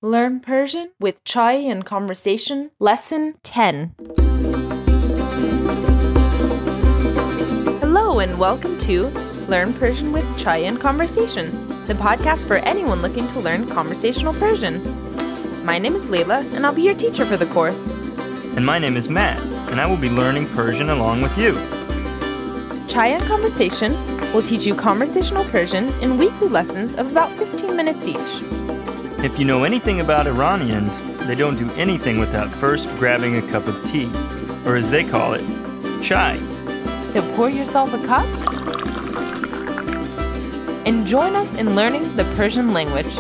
Learn Persian with Chai and Conversation, Lesson 10. Hello and welcome to Learn Persian with Chai and Conversation, the podcast for anyone looking to learn conversational Persian. My name is Layla and I'll be your teacher for the course. And my name is Matt, and I will be learning Persian along with you. Chai and Conversation will teach you conversational Persian in weekly lessons of about 15 minutes each. If you know anything about Iranians, they don't do anything without first grabbing a cup of tea, or as they call it, chai. So pour yourself a cup and join us in learning the Persian language.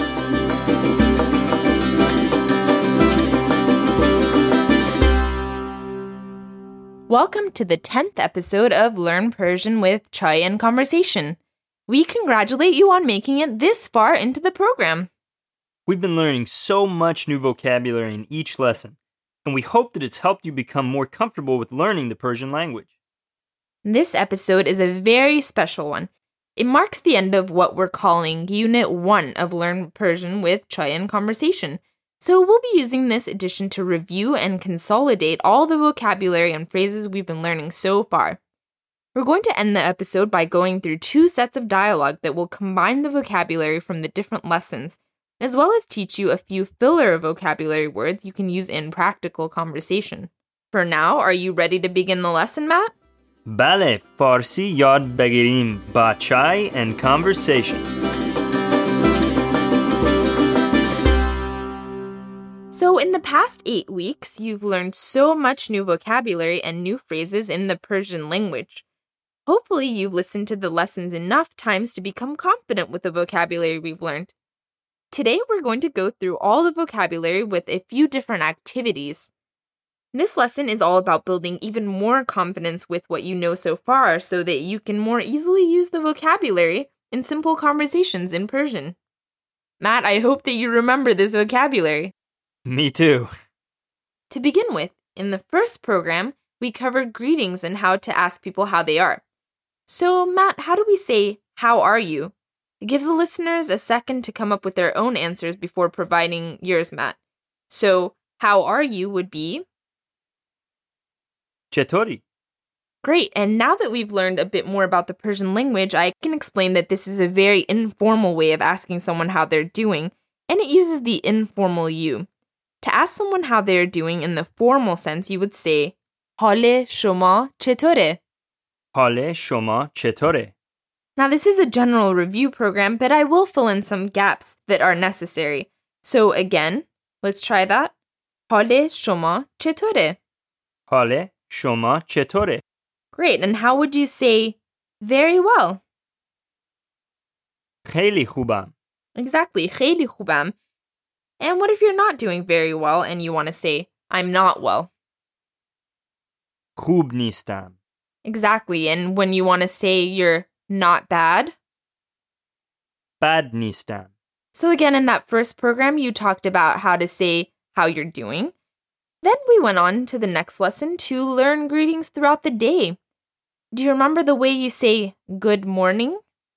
Welcome to the 10th episode of Learn Persian with Chai and Conversation. We congratulate you on making it this far into the program. We've been learning so much new vocabulary in each lesson, and we hope that it's helped you become more comfortable with learning the Persian language. This episode is a very special one. It marks the end of what we're calling Unit 1 of Learn Persian with Chai and Conversation. So we'll be using this edition to review and consolidate all the vocabulary and phrases we've been learning so far. We're going to end the episode by going through 2 sets of dialogue that will combine the vocabulary from the different lessons, as well as teach you a few filler vocabulary words you can use in practical conversation. For now, are you ready to begin the lesson, Matt? Bale, Farsi yad begirim ba chai and conversation. So in the past 8 weeks, you've learned so much new vocabulary and new phrases in the Persian language. Hopefully, you've listened to the lessons enough times to become confident with the vocabulary we've learned. Today, we're going to go through all the vocabulary with a few different activities. This lesson is all about building even more confidence with what you know so far so that you can more easily use the vocabulary in simple conversations in Persian. Matt, I hope that you remember this vocabulary. Me too. To begin with, in the first program, we covered greetings and how to ask people how they are. So, Matt, how do we say, "How are you?" Give the listeners a second to come up with their own answers before providing yours, Matt. So, how are you would be... Chetori. Great, and now that we've learned a bit more about the Persian language, I can explain that this is a very informal way of asking someone how they're doing, and it uses the informal you. To ask someone how they're doing in the formal sense, you would say, حال شما چطوره? حال شما چطوره? Now, this is a general review program, but I will fill in some gaps that are necessary. So again, let's try that. حال شما چطوره? حال شما چطوره? Great, and how would you say, very well? خیلی خوبم. Exactly, خیلی خوبم. And what if you're not doing very well and you want to say, I'm not well? خوب نیستم. Exactly, and when you want to say you're not bad? بد نیستم. So again, in that first program, you talked about how to say how you're doing. Then we went on to the next lesson to learn greetings throughout the day. Do you remember the way you say good morning?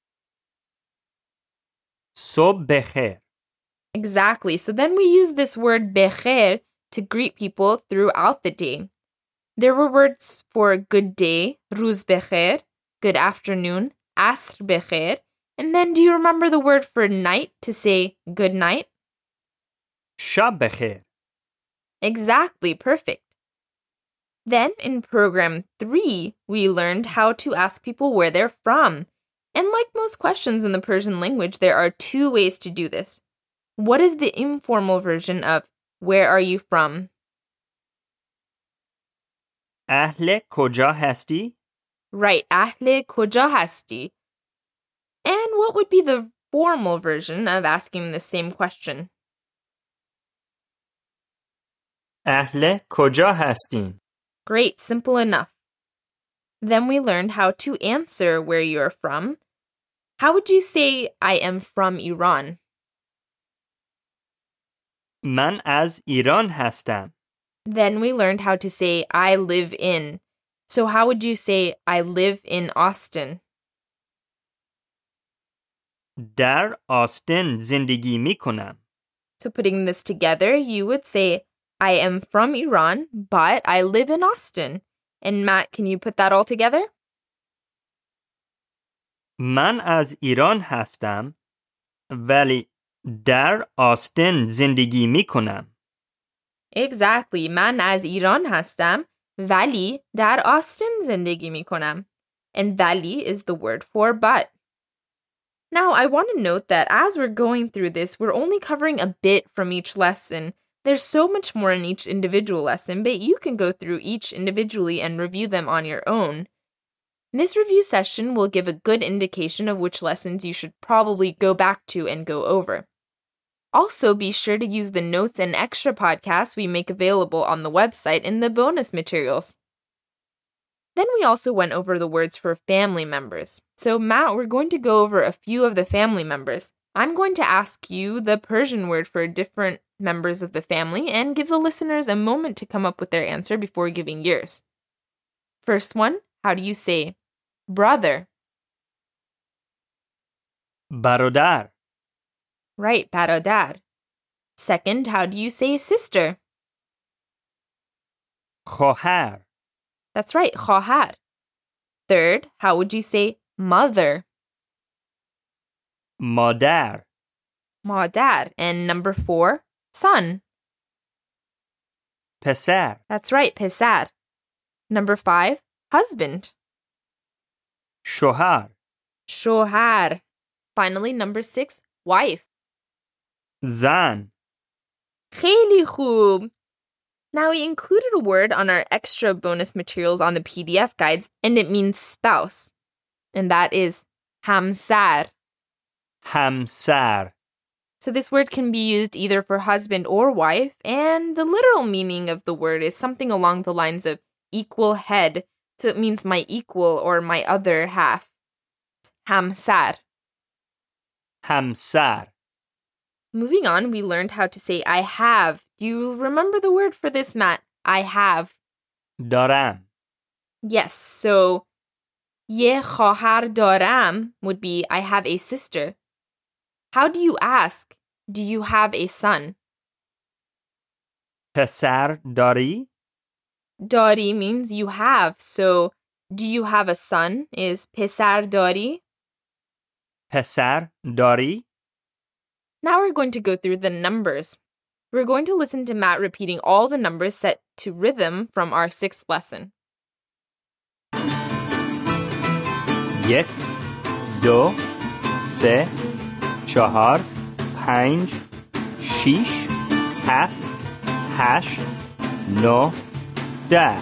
صبح بخیر. Exactly. So then we use this word بخیر to greet people throughout the day. There were words for good day, روز بخیر, good afternoon, عصر بخیر. And then do you remember the word for night to say good night? شب بخیر. Exactly, perfect. Then in program 3, we learned how to ask people where they're from. And like most questions in the Persian language, there are 2 ways to do this. What is the informal version of where are you from? اهل کجا هستی؟ Right, اهل کجا هستی? And what would be the formal version of asking the same question? اهل کجا هستین؟ Great, simple enough. Then we learned how to answer where you're from. How would you say, I am from Iran? من از ایران هستم. Then we learned how to say, I live in. So how would you say, I live in Austin? در آستن زندگی می کنم. So putting this together, you would say, I am from Iran, but I live in Austin. And Matt, can you put that all together? من از ایران هستم ولی در آستین زندگی می کنم. Exactly. من از ایران هستم ولی در آستین زندگی می کنم. And ولی is the word for but. Now, I want to note that as we're going through this, we're only covering a bit from each lesson. There's so much more in each individual lesson, but you can go through each individually and review them on your own. This review session will give a good indication of which lessons you should probably go back to and go over. Also, be sure to use the notes and extra podcasts we make available on the website in the bonus materials. Then we also went over the words for family members. So, Matt, we're going to go over a few of the family members. I'm going to ask you the Persian word for different members of the family and give the listeners a moment to come up with their answer before giving yours. First one, how do you say brother? برادر. Right, برادر. Second, how do you say sister? خواهر. That's right, خواهر. Third, how would you say mother? مادر. مادر. And number 4, son. پسر. That's right, پسر. Number 5, husband. شوهر. شوهر. Finally, number 6, wife. زن. خیلی خوب. Now, we included a word on our extra bonus materials on the PDF guides, and it means spouse. And that is همسر. همسر. So this word can be used either for husband or wife, and the literal meaning of the word is something along the lines of equal head, so it means my equal or my other half. همسر. همسر. Moving on, we learned how to say I have. Do you remember the word for this, Matt? I have. دارم. Yes, so یه خواهر دارم would be I have a sister. How do you ask? Do you have a son? پسر داری؟ داری means you have, so do you have a son is پسر داری? پسر داری؟ Now we're going to go through the numbers. We're going to listen to Matt repeating all the numbers set to rhythm from our 6th lesson. 1 2 3 4 5 6 7 8 9 10.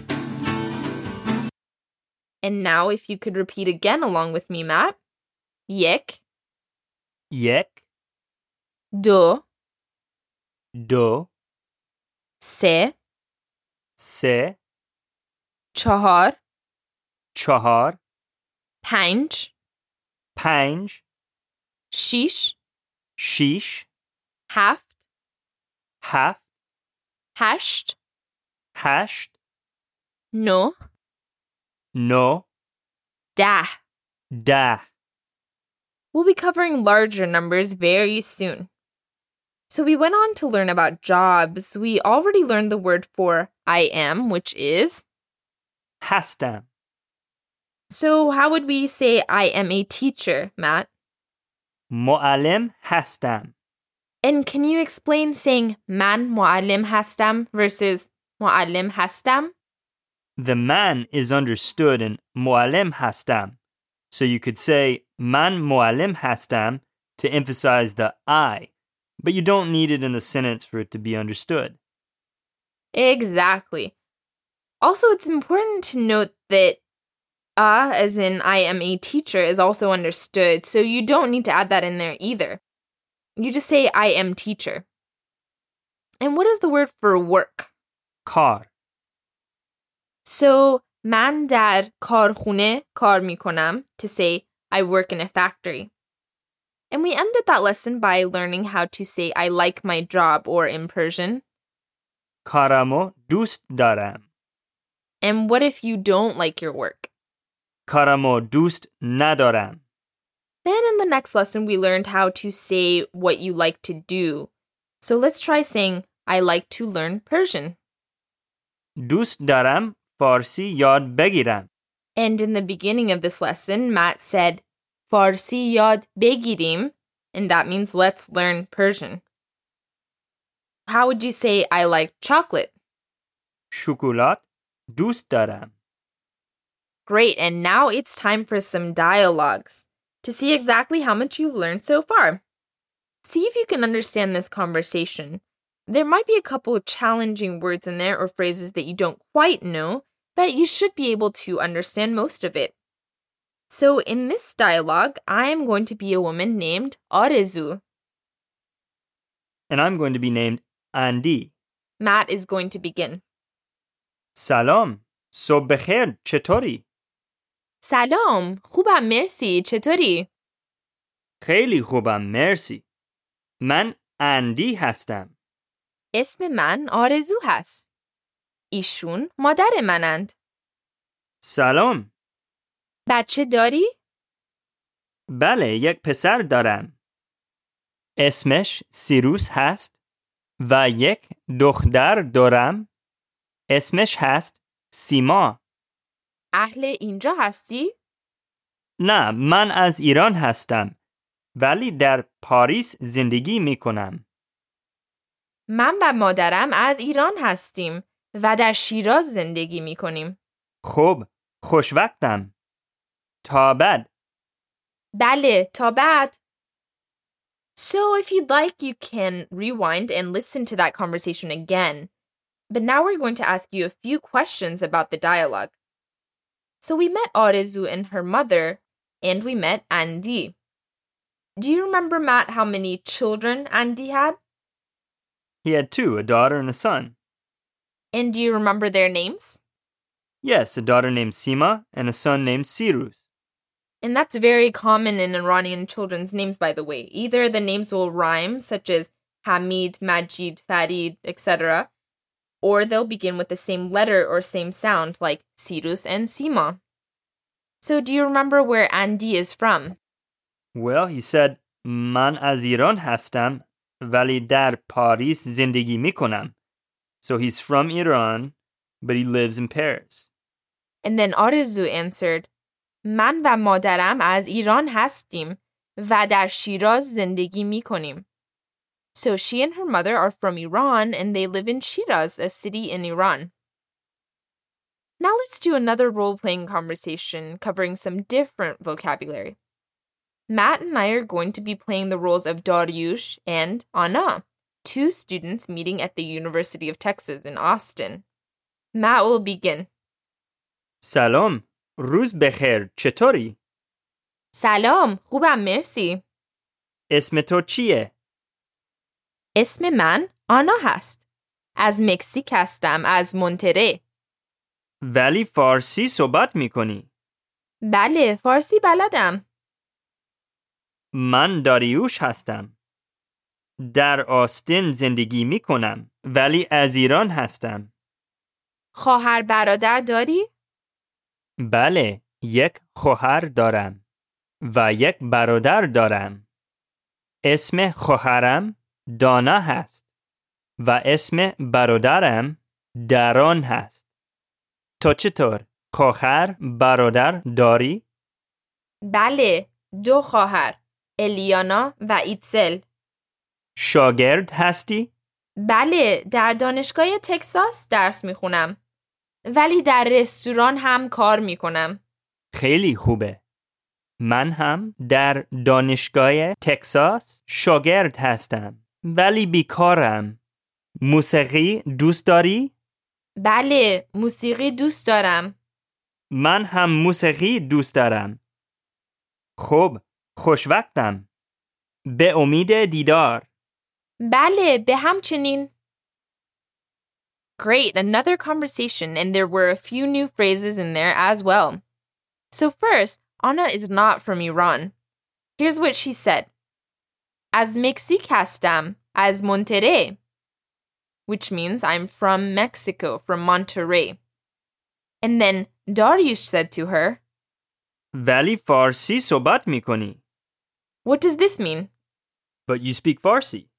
And now if you could repeat again along with me, Matt. 1 1 2 2 3 3 4 4 5 5 6 6 7 7 8 8 9 9 10. 10. We'll be covering larger numbers very soon. So we went on to learn about jobs. We already learned the word for I am, which is هستم. So how would we say I am a teacher, Matt? معلم هستم. And can you explain saying من معلم هستم versus معلم هستم? The man is understood in معلم هستم. So you could say من معلم هستم to emphasize the I, but you don't need it in the sentence for it to be understood. Exactly. Also, it's important to note that as in I am a teacher, is also understood, so you don't need to add that in there either. You just say I am teacher. And what is the word for work? کار. So, من در کارخونه کار میکنم, to say I work in a factory. And we ended that lesson by learning how to say I like my job, or in Persian. کارمو دوست دارم. And what if you don't like your work? کارمو دوست ندارم. Then in the next lesson, we learned how to say what you like to do. So let's try saying, I like to learn Persian. دوست دارم فارسی یاد بگیرم. And in the beginning of this lesson, Matt said, Farsi yad begirim, and that means let's learn Persian. How would you say I like chocolate? شکلات دوست دارم. Great, and now it's time for some dialogues to see exactly how much you've learned so far. See if you can understand this conversation. There might be a couple of challenging words in there or phrases that you don't quite know, but you should be able to understand most of it. So in this dialogue, I am going to be a woman named Arezu. And I'm going to be named Andy. Matt is going to begin. سلام. صبح بخیر. چطوری؟ سلام. خوبم مرسی. چطوری؟ خیلی خوبم. مرسی. من اندی هستم. اسم من آرزو هست. ایشون مادر منند. سلام. بچه داری؟ بله، یک پسر دارم. اسمش سیروس هست و یک دختر دارم. اسمش هست سیما. اهل اینجا هستی؟ نه، من از ایران هستم ولی در پاریس زندگی می کنم. من و مادرم از ایران هستیم و در شیراز زندگی می کنیم. خب، خوشوقتم. تا بعد. بله، تا بعد. So if you'd like, you can rewind and listen to that conversation again. But now we're going to ask you a few questions about the dialogue. So we met Arezu and her mother, and we met Andy. Do you remember, Matt, how many children Andy had? He had two, a daughter and a son. And do you remember their names? Yes, a daughter named Sima and a son named Sirus. And that's very common in Iranian children's names, by the way. Either the names will rhyme, such as Hamid, Majid, Farid, etc., or they'll begin with the same letter or same sound, like Sirus and Sima. So do you remember where Andy is from? Well, he said, من از ایران هستم ولی در پاریس زندگی می کنم. So he's from Iran, but he lives in Paris. And then Arezu answered, من و مادرم از ایران هستیم و در شیراز زندگی می کنیم. So she and her mother are from Iran and they live in Shiraz, a city in Iran. Now let's do another role-playing conversation covering some different vocabulary. Matt and I are going to be playing the roles of Dariush and Anna, two students meeting at the University of Texas in Austin. Matt will begin. سلام. روز بخیر. چطوری؟ سلام. خوبم مرسی. اسم تو چیه؟ اسم من آنا هست. از مکزیک هستم، از مونتره. ولی فارسی صحبت می کنی؟ بله، فارسی بلدم. من داریوش هستم. در آستین زندگی می کنم ولی از ایران هستم. خواهر برادر داری؟ بله، یک خواهر دارم و یک برادر دارم. اسم خواهرم دانا هست و اسم برادرم دران هست. تو چطور؟ خواهر برادر داری؟ بله، 2 خواهر، الیانا و ایتسل. شاگرد هستی؟ بله، در دانشگاه تکساس درس میخونم. ولی در رستوران هم کار میکنم. خیلی خوبه. من هم در دانشگاه تکساس شاگرد هستم ولی بیکارم. موسیقی دوست داری؟ بله، موسیقی دوست دارم. من هم موسیقی دوست دارم. خب، خوشوقتم. به امید دیدار. بله، به همچنین. Great, another conversation, and there were a few new phrases in there as well. So first, Anna is not from Iran. Here's what she said. از مکزیک هستم، از مونتره. Which means I'm from Mexico, from Monterrey. And then Dariush said to her, ولی فارسی صحبت می کنی. What does this mean? But you speak Farsi.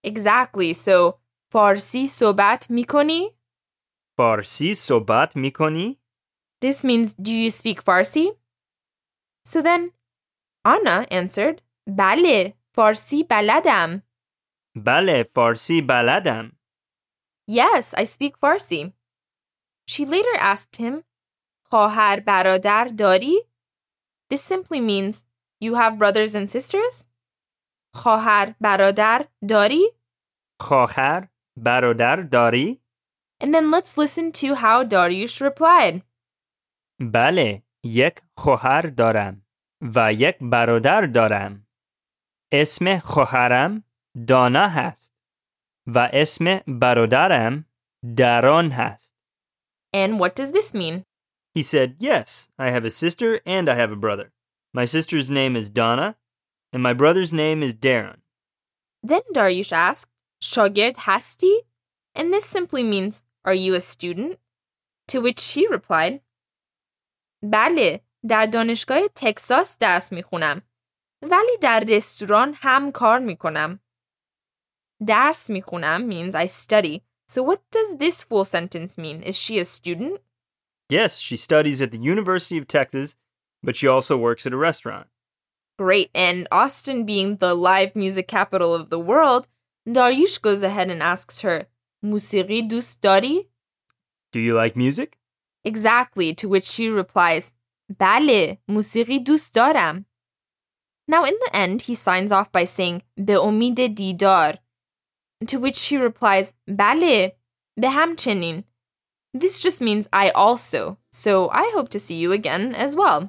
Exactly. So, فارسی صحبت میکنی? فارسی صحبت میکنی؟ This means, do you speak Farsi? So then, Anna answered, بله، فارسی بلدم. بله فارسی بلدم. Yes, I speak Farsi. She later asked him, خواهر برادر داری? This simply means, you have brothers and sisters? خواهر برادر داری? خواهر برادر داری؟ And then let's listen to how Dariush replied. بله یک خواهر دارم و یک برادر دارم. اسم خواهرم دانا هست و اسم برادرم دران هست. And what does this mean? He said, yes, I have a sister and I have a brother. My sister's name is Donna and my brother's name is Darren. Then Dariush asked, شاگرد هستی? And this simply means, are you a student? To which she replied, بله، در دانشگاه تکساس درس میخونم. ولی در رستوران هم کار میکنم. درس میخونم means I study. So what does this full sentence mean? Is she a student? Yes, she studies at the University of Texas, but she also works at a restaurant. Great, and Austin being the live music capital of the world, Dariush goes ahead and asks her, موسیقی دوست داری? Do you like music? Exactly, to which she replies, بله، موسیقی دوست دارم. Now in the end, he signs off by saying, به امید دیدار, to which she replies, بله، به همچنین. This just means I also, so I hope to see you again as well.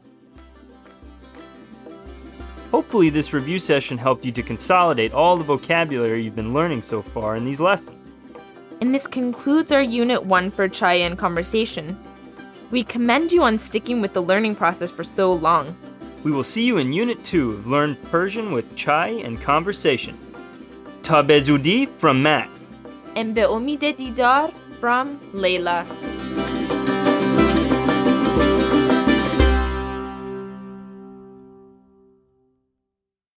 Hopefully this review session helped you to consolidate all the vocabulary you've been learning so far in these lessons. And this concludes our Unit 1 for Chai and Conversation. We commend you on sticking with the learning process for so long. We will see you in Unit 2 of Learn Persian with Chai and Conversation. Ta bezudi from Matt. And به امید دیدار from Layla.